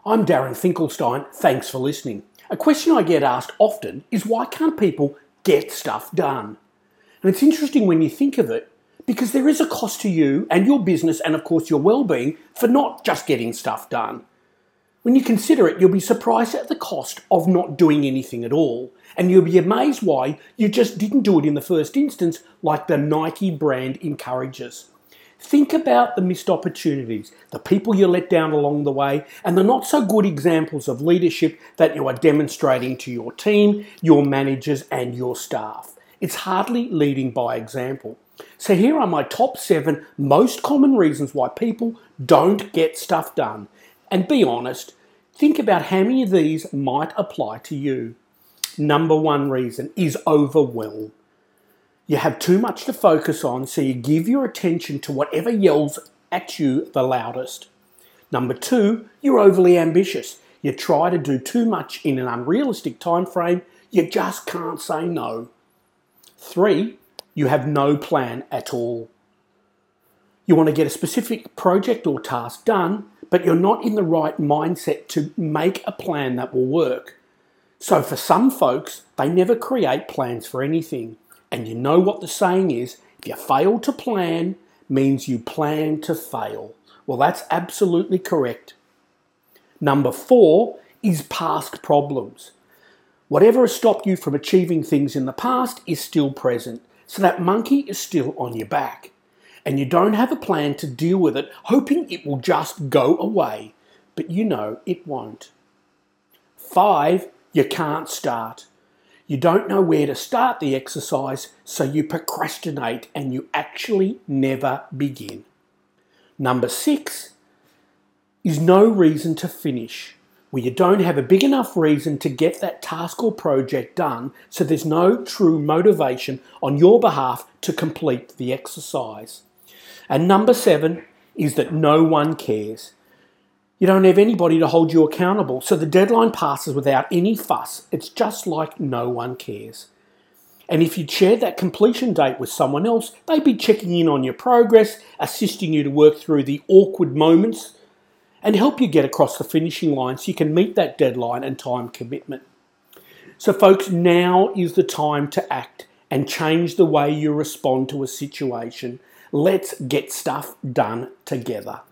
I'm Darren Finkelstein. Thanks for listening. A question I get asked often is why can't people get stuff done? And it's interesting when you think of it because there is a cost to you and your business and of course your well-being for not just getting stuff done. When you consider it, you'll be surprised at the cost of not doing anything at all. And you'll be amazed why you just didn't do it in the first instance like the Nike brand encourages. Think about the missed opportunities, the people you let down along the way, and the not so good examples of leadership that you are demonstrating to your team, your managers, and your staff. It's hardly leading by example. So here are my top 7 most common reasons why people don't get stuff done. And be honest, think about how many of these might apply to you. Number 1 reason is overwhelm. You have too much to focus on, so you give your attention to whatever yells at you the loudest. Number 2, you're overly ambitious. You try to do too much in an unrealistic time frame. You just can't say no. 3, you have no plan at all. You want to get a specific project or task done, but you're not in the right mindset to make a plan that will work. So for some folks, they never create plans for anything. And you know what the saying is, if you fail to plan, means you plan to fail. Well, that's absolutely correct. Number 4 is past problems. Whatever has stopped you from achieving things in the past is still present. So that monkey is still on your back. And you don't have a plan to deal with it, hoping it will just go away. But you know it won't. 5, you can't start. You don't know where to start the exercise, so you procrastinate and you actually never begin. Number 6 is no reason to finish, where you don't have a big enough reason to get that task or project done, so there's no true motivation on your behalf to complete the exercise. And number 7 is that no one cares. You don't have anybody to hold you accountable, so the deadline passes without any fuss. It's just like no one cares. And if you'd shared that completion date with someone else, they'd be checking in on your progress, assisting you to work through the awkward moments, and help you get across the finishing line so you can meet that deadline and time commitment. So folks, now is the time to act and change the way you respond to a situation. Let's get stuff done together.